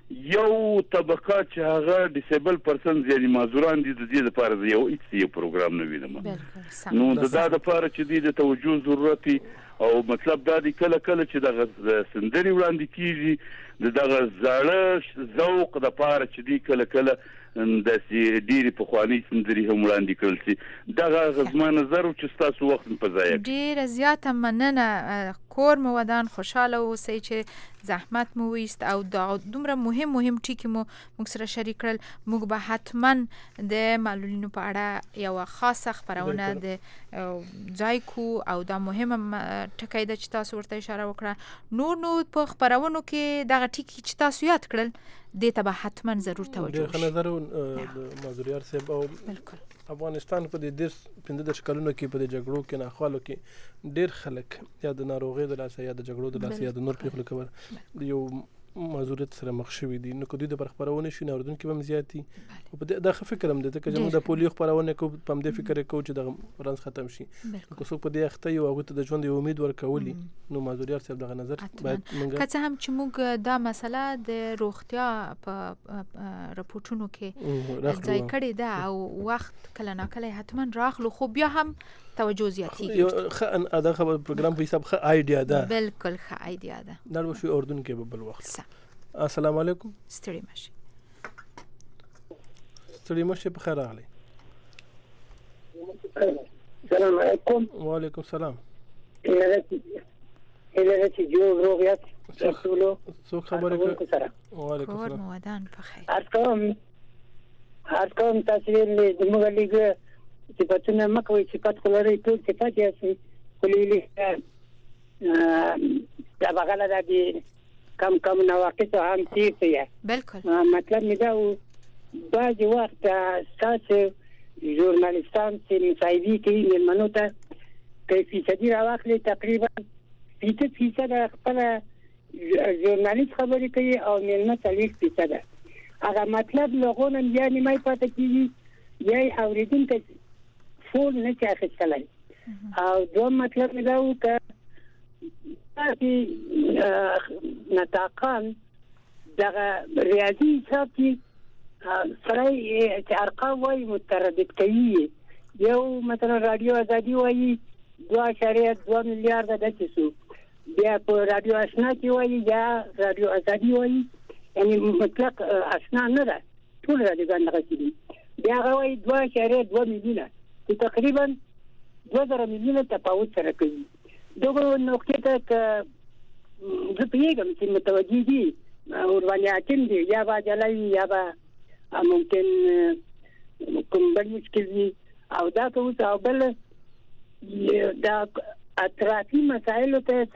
یو طبقه چې هغه ډیسیبل پرسنز یعنی معذوران دي د دې لپاره یو هیڅ پروګرام نه وینم نو د دا لپاره چې دې د توجه ضرورت او مطلب دا دی کله چې د سندري وړاندې کیږي دغه زړه ذوق د پاره چې دی کله د ډیری په خواني سندري هم وړاندې کړل شي دغه غزما نظر چې تاسو وخت په ځای ډیر زیاته مننه کور مو ودان خوشاله اوسئ چې زحمت مو ویست او دا دومره مهم ټکی مو موږ سره شریک کړل موږ به حتما د معلولینو په اړه یو خاصه خبرونه د ځای کو او دا مهمه ټکی د چې تاسو ورته اشاره وکړه نور په خبرونو کې دغه ټکی چې تاسو یاد کړل دې ته به حتما ضرور توجه وشي نظر د معذوریار صاحب او افغانستان په دې 15 کلونو کې په جګړو کې ناخوالو کې ډېر خلک یا د ناروغي د لاسه یا د جګړو د لاسه یا د نور پیښو کبر د یو معذوریت سره مخ شوي دي نو کدی د خبرونه شي اوردونکو هم زیاتی او په دا فکر هم د چې د پولیو خبرونه کو په دې فکر کو چې د ورانس ختم شي کو څوک په دې اخته یو هغه د ژوند امید ورکولي نو معذوریار صاحب دغه نظر باید موږ که هم چې موږ دا مسله د روغتیا په راپورټونو کې ځای کړی دا او وخت کله ناکله حتما راغلو خو بیا هم توجه زیاتیږي خو دا خبر پروګرام په حساب ښه ایډیا ده بالکل ښه ایډیا ده نړ وشو اردن کې بل وخت السلام علیکم ستړي ماشي په خیر راغلی السلام علیکم وعلیکم السلام إلى جو روغيات رسولو سو خبرك وعليكم السلام ودان بخير أركم تسوير لي دمغلي صفاتنا مكوي صفات كلاري كل صفات ياسي كليلي تبغى لا دي كم نواقص هم تيجي بالكل مطلب نداو بعض وقت ساس جورنالستان في مساعدي كي من منوتا كيف يصير عواقل تقريبا 50% خپل ژورنالیست خبرې کوي او ملمه 40% هغه مطلب لغونه یعنی مې پاتې کیږي یا اوریدونکو فول نه چا اخیستلای او دوم مطلب دا و چې نتاقان دغه ریاضي حساب کې سره چې ارقام وایي متردد کوي یو مثلا رادیو ازادي وایي 2.2 میلیارډ د چسو بیا په رادیو آشنا کې وایي یا رادیو ازادي وایي یعنی مطلق آشنا نه ده ټول رادیوګان دغه دي بیا وایي 2.2 میلیونه چې تقریبا 2000 میلیونه تفاوت سره کوي دغه نقطه ته زه پیږم چې متوجي دي ورباندې حاکم دي یا با جلای یا با ممکن کوم بل مشکل وي او دا کوم او بل دا اطرافي مسائل ته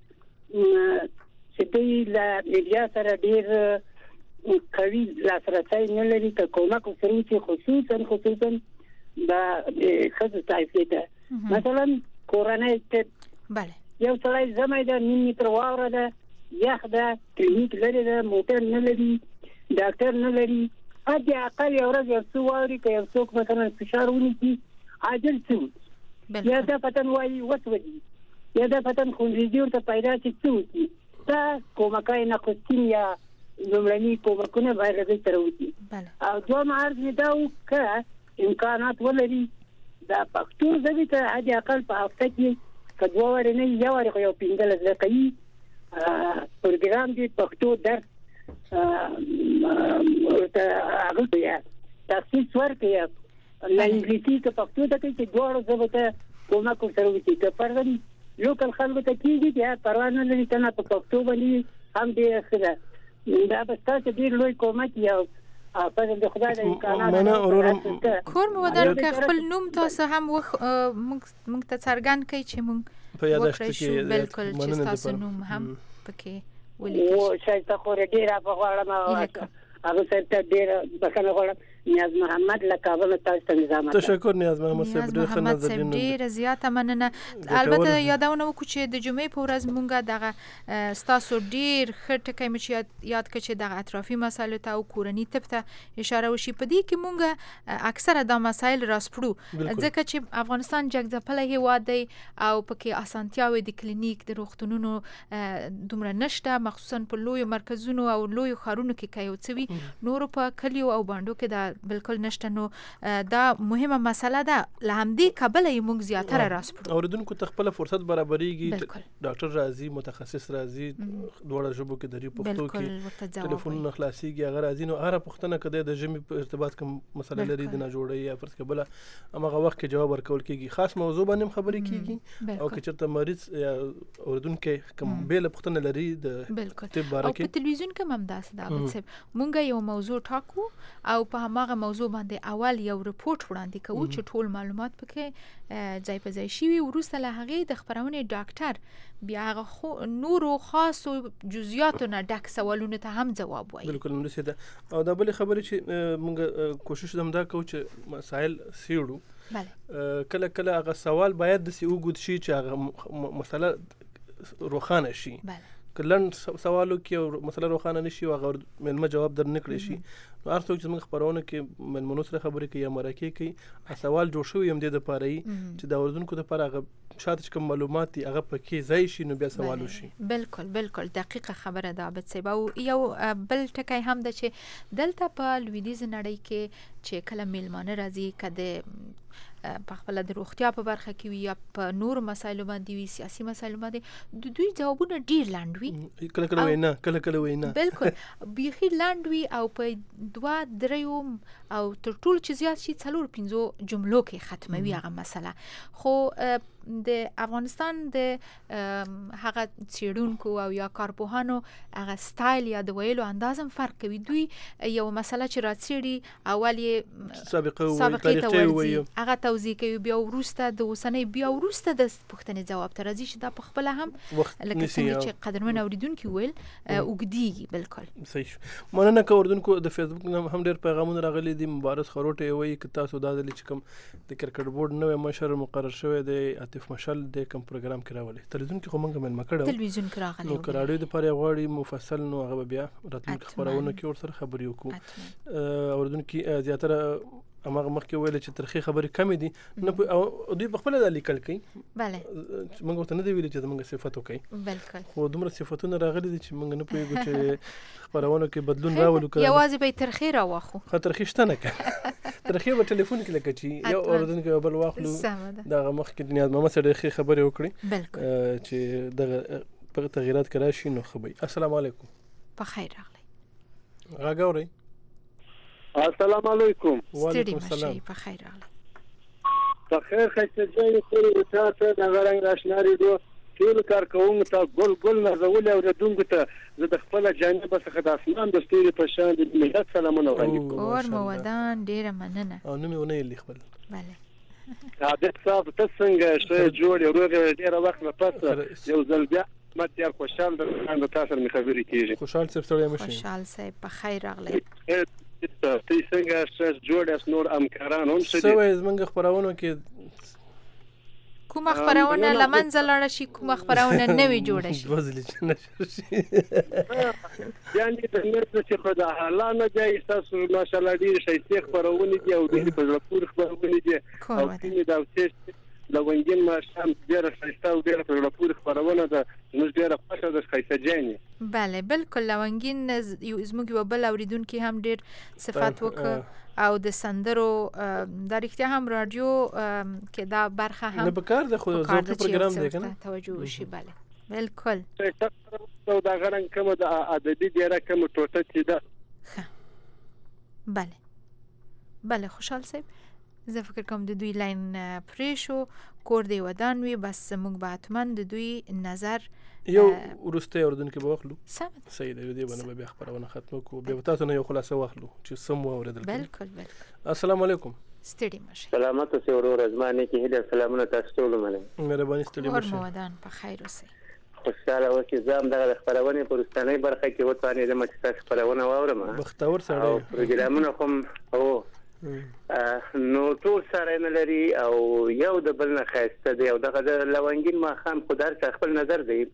چې د میډیا سره ډېر قوي لاسرسی نه لري که کومک وکړي خصوصا دا خاصه طایفه ده مثلا کورونای ته بله یو څلای زمای ده نیم متر واوره ده یخ ده کلینیک لري ده موټر نه لري ډاکټر نه لري اځي اقل یو ورځ یو څو واوري که یو څوک مثلا فشار ونیسي عاجل څه یا دا پتن وایي وسودي یا دا پتن خونریزي ورته پیدا چې څه دا کومکای نه کوستین یا زمرني کومکونه باید راځي تر وتی او دوه عرض دا وکړه امکانات ولري دا پښتو ژبه ته اځي اقل په هفته کې کدوه ورنه یو ورغه یو پینګل ځکه پروګرام دی پښتو درس ته هغه ته تاسیس ورکړي لا انګلیسي ته پښتو ته کې دوه ژبه ته کومه سره وتی ته پرون لوکل خلکو ته کیږي بیا پروانه لري کنه په پښتو باندې هم دې خره دا به تاسو ډیر لوی کومک یو په د خدای د امکانات کور مو ودان که خپل نوم تاسو هم موږ ته څرګند کړئ چې موږ په یادښت کې بالکل چې تاسو نوم هم پکې ولیکئ او شاید خو ډیر په غواړم هغه څه ته ډیر بخنه غواړم نیاز محمد له کابل تاسو ته نظام تشکر نیاز محمد صاحب ډېر زیاته مننه. البته یادونه وکړو چې د جمعې په ورځ مونږه دغه ستاسو ډېر ښه ټکی مې یاد کړ چې دغه اطرافي مسایلو ته او کورني طب ته اشاره وشي. په دې کې مونږ اکثره دا مسایل راسپړو ځکه چې افغانستان جګځپلی هیواد دی او پکې اسانتیاوې د کلینیک د روغتونونو دومره نشته، مخصوصا په لویو مرکزونو او لویو ښارونو کې که یو څه وي، نورو په کلیو او بانډو کې دا بالکل نشته. نو دا مهمه مسله ده، له همدې کبله یې موږ زیاتره راسپړو. اوریدونکو ته خپله فرصت برابریږي، ډاکټر راځي، متخصص راځي، دواړه ژبو کې دري، پښتو کې ټلیفونونه خلاصیږي، هغه راځي. نو هره پوښتنه که د ژمې په ارتباط کوم مسله لري د ناجوړۍ یا فرض کړه بله هماغه وخت کې جواب ورکول کېږي، خاص موضوع باندې هم خبرې کېږي. او که چېرته مریض یا اوریدونکی کوم بېله پوښتنه لري د طب باره کې، په تلویزیون کې هم همداسې ده عابد صاحب، مونږ یو موضوع ټاکو او په هماغه موضوع باندې اول یو رپورټ وړاندې کوو چې ټول معلومات پکې ځای په ځای شوي. وروسته له هغې د خپرونې ډاکټر بیا هغه نورو خاصو جزئیاتو نه ډک سوالونو ته هم ځواب وایي. بالکل همداسې ده. او دا بلې خبرې چې مونږ کوشش همدا کوو چې مسایل څېړو، کله کله هغه سوال باید داسې اوږد شي چې هغه مسله روښانه شي. که لنډ سوالو کې او مسله روښانه نه شي او هغه مېلمه جواب در نه کړی شي، نو هر څوک چې زموږ خپرونه کې مېلمنو سره خبرې کوي یا مرکې کوي، سوال جوړ شوی همدې دپاره وي چې د اورېدونکو دپاره هغه شاته چې کوم معلومات دي هغه پکې ځای شي، نو بیا سوال وشي. بالکل دقیقه خبره ده عابد صاحب. او یو بل ټکی هم ده چې دلته په لویدیځ نړۍ کې چې کله میلمانه راځي، که د په خپله د روغتیا په برخه کې وي یا په نورو مسایلو باندې وي، سیاسي مسایلو باندې، د دوی ځوابونه ډېر لنډ وي، کله وینا بالکل بیخي لنډ وي او په 2-3 او تر ټولو چې زیات شي 4-5 جملو کې ختموي هغه مسله. خو د افغانستان د هغه څېړونکو او یا کارپوهانو هغه سټایل یا د ویلو انداز هم فرق کوي. دوی یو مسله چې راڅېړي اول یې سابقې ته ورځي، هغه توضیح کوي، بیا وروسته د اوسنۍ، بیا وروسته د پوښتنې ځواب ته راځي چې دا په خپله هم لکه څنګه چې قدرمن اورېدونکي ویل اوږدېږي. بالکل صحیح شو. مننه. که اورېدونکو د فیسبوک نه هم ډېر پیغامونه راغلي دي. مبارز خروټی یې وایي که تاسو دا ځلې چې کوم د کرکټ بورډ نوی مشر مقرر شوی دی عاطف مشل د کوم پروګرام کې راولي، تلویزیون کې خو موږ مېلمه کړی و، تلویزیون کې راغلی، نو که راډیو دپاره یې غواړي مفصل، نو هغه به بیا راتلونکي خپرونو کې ورسره خبرې وکړو. اورېدونکي زیاتره هماغه مخکې ویل چې ترخې خبرې کمې دي، نه دوی پخپله دا لیکل کوي. موږ ورته نه دی ویلي چې زموږ صفت وکړي، خو دومره صفتونه راغلي دي چې موږ نه پوهېږو چې خپرونو کې بدلون راولو. یوازې به یې ترخې راواخلو، ښه ترخې شته نه که ترخې به ټلیفون کې لکه چې یو اورېدونکی یو بل واخلو. دغه مخکې نیاز محمد سره ښې خبرې وکړي چې دغه تغییرات که راشي نو ښه به وي. السلام علیکم. په خیر راغلی. غږ اورئ؟ السلام علیکم. وعلیکم السلام. په خیر راغلی. په خیر خسته ځای خو تاسو د غرنګ آشنا ریډیو ټول کارکوونکو ته ګل نازول او ردونکو ته زه د خپل جانب څخه د اسمان د ستوري په شان د ملت سلامونه وایم. کور مو ودان، ډیره مننه. او نوم یې ونه یې خپل. بله. عادت صاحب ته څنګه ښه جوړ یو ډیره وخت نه پس یو ځل بیا متیار خوشحال د تاسو سره خبرې کیږي. خوشحال صاحب ستړی مشي. خوشحال صاحب په خیر راغلی. ته څنګه ستاسو جوړ نور همکاران هم څه دي؟ سوي زمونږ خبرونه کې کومه خبرونه لمنځه لاړه شي، کومه خبرونه نوې جوړه شي، وزلې چې نشر شي. یعنی د نت چې خو د حالانه دی تاسو ماشاءالله ډېر ښایسته خبرونه دي او ډېر په زړه پورې خبرونه دي او چې دا څه لونګین ماشام ډېر ښایسته او ډېر په زړه پورې خبرونه ده. موږ ډېر خوښه ده ښایسته جانې. بله بالکل. لونګین زموږ یو بل اورېدونکي هم ډېر صفات وکړه او د سندرو دا رښتیا هم رادیو کې دا برخه هم نه پکار ده، خو ذوقي پروګرام دی کنه، توجه وشي. بله بالکل. او دا غرنګ کومه د ادبي ډیره کومه ټوټه چې ده. بله خوشحال صاحب، زه فکر کوم د دوی لاین پرې شو، کور دی ودان وي، بس موږ به حتما د دوی نظر یو وروستی اورېدونکي به واخلو. صحیح دی، دې باندې به بیا خپرونه ختمه کړو، بیا به تاسو نه یو خلاصه واخلو چې سم واورېدل. بالکل. السلام علیکم. ستړي مشي. سلامت اوسئ ورور ازمانه کې هله سلامونه تاسو ټول منم. مهرباني ستړي مشي. کور ودان په خیر اوسئ. خوشاله اوسئ. زه هم دغه خبرونه په وروستنۍ برخه کې وتوانېدم چې تاسو خبرونه واورم. بختور سړی. پروګرامونه کوم او نو ټول سره نه لري او یو د بل نه خاسته دی او دغه د لونګین ما خام خدای څخه خپل نظر دی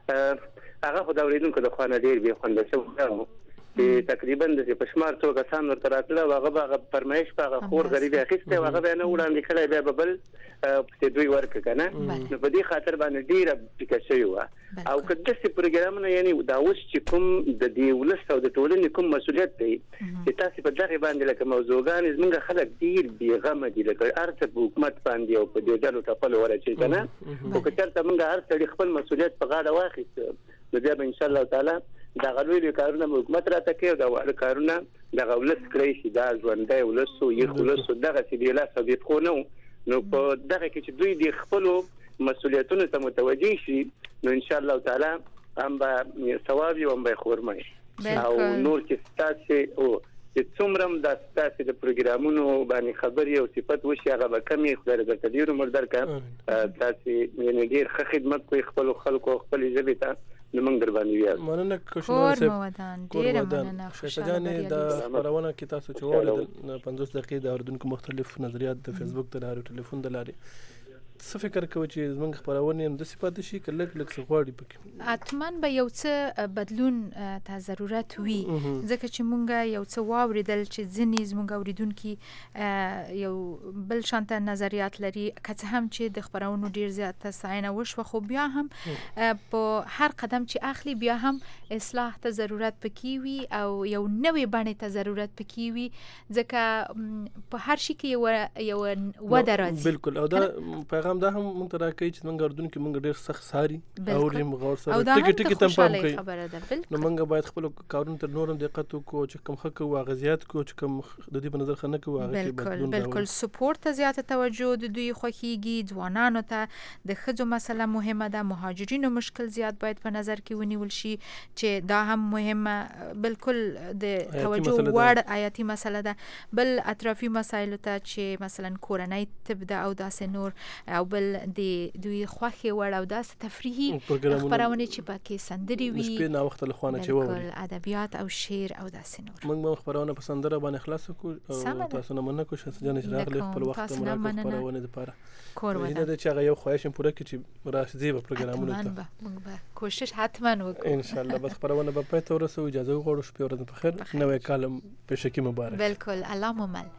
هغه خو دا اوریدونکو د خوانه ډیر به خوند شو چې تقریبا د پښمار څو کسان ورته راتله هغه فرمایش په خور غریب اخیسته هغه به نه وړاندې کړی بیا ببل په دوی ورک کنه نو په دې خاطر باندې ډیره پکښې و او کله چې پروګرامونه یعنی دا اوس چې کوم د دې ولست او د ټولنې کوم مسولیت دی چې تاسو په دغه باندې لکه موضوعګان زمونږ خلک ډیر بیغمه دي لکه ارته حکومت باندې او په دې ډول ټپل ورچې کنه او که چېرته موږ ارته خپل مسولیت په غاړه واخیست نو بیا ان شاء الله تعالی دا غوړي کارونه حکومت راته کوي دا وړ کارونه د غولس کړی شي دا ژوندۍ ولسو یې ولسو دغه چې دی لا ثابت خو نو په دغه کې چې دوی د خپل مسولیتونو ته متوجي شي نو ان شاء الله تعالی هم به ثواب او هم به خورمای او نور چې تاسو او چې څومره د تاسو د پروګرامونو باندې خبري او صفات وشي هغه به کمی خبره د تدیر مردر کا تاسو یې ډیر ښه خدمت کوي خپل خلکو خپل ژبه ته نو موږ در باندې ویل مننه کوشنه صاحب ډیر مننه شجاعت د خبرونه کې تاسو چې وړل 50 دقیقې د اردوونکو مختلف نظریات د فیسبوک د لارې ټلیفون د لارې څه فکر کوي چې زمونږ خبرونه هم د صفات شي کله څه غواړي پکې اتمن به یو څه بدلون ته ضرورت وي ځکه چې مونږ یو څه واوریدل چې ځینې زمونږ اوریدونکو یو بل شانته نظریات لري که هم چې د خبرونو ډیر زیاته ستاینه وشوه خو بیا هم په هر قدم چې اخلي بیا هم اصلاح ته ضرورت پکې وي او یو نوې باندې ته ضرورت پکې وي ځکه په هر شي کې یو وده راځي بالکل او دا پیغام دا هم مونږ ته راکړي چې مونږ اردن کې مونږ ډېر سخت ساري او ریم غور سره ټیکټ تم پام کوي نو مونږ باید خپل کارونه تر نورم دقت وکړو چې کوم حق او غزيات کو چې کوم د دې په نظر خنه کوو هغه کې بدلون بالکل سپورت ته زیاته توجه د دوی خوخيږي ځوانانو ته د خځو مسله مهمه ده مهاجرینو مشکل زیات باید په نظر کې ونیول شي چې دا هم مهمه بالکل د توجه وړ آیاتي مسله ده بل اطرافي مسایل ته چې مثلا کورنۍ تبدا او داسې نور او بل د دوی خوخي وړ او داس تفریحي خبرونه چې پکې سندري وي شپې نا وخت له خوانه چې ووري ادبیات او شعر او داسې نور موږ خبرونه په سندره باندې خلاص کو او تاسو نه مننه کوم چې جن راغلی خپل وخت مراکه خبرونه لپاره کور ودا د چې هغه یو خواهش پوره کړي چې راشدي په پروګرامونو ته موږ به کوشش حتما وکړو ان شاء الله بس خبرونه به پته ورسو اجازه وغوړو شپې ورځ په خیر نوې کالم پېښه مبارک بالکل الله ممل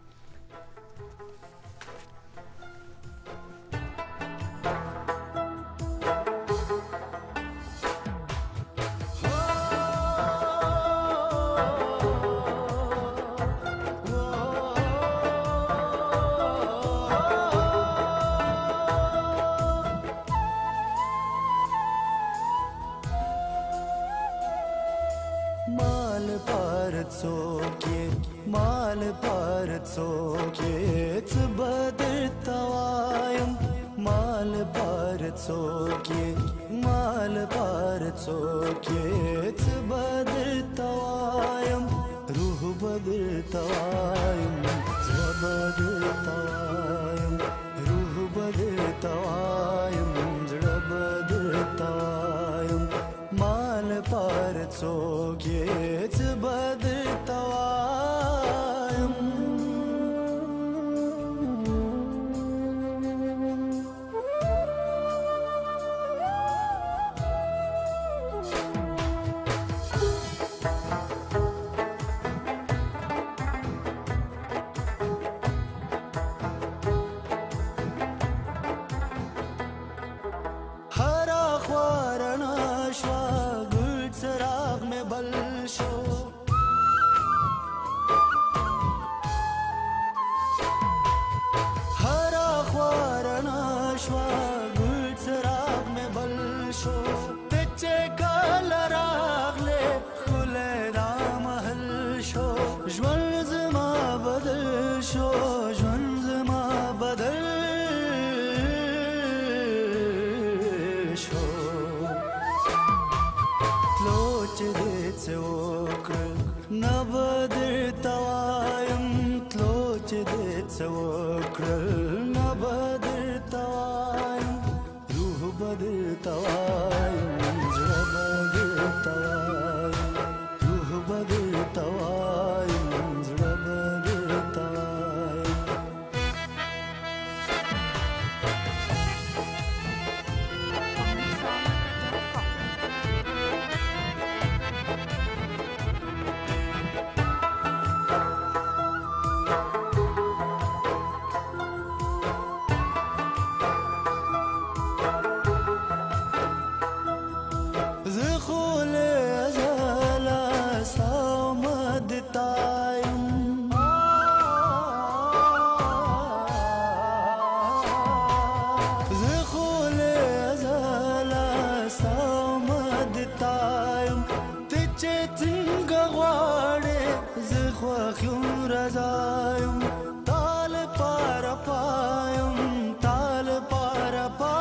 تایم ته چې څنګه غواړې زه خوښ یم رضایم تال پار پایم تال پار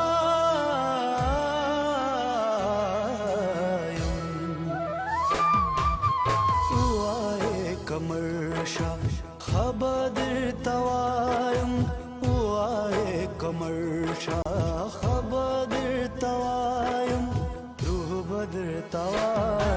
پایم وای کمرشا خبر توایم وای کمرشا خبر توایم روح بدر توایم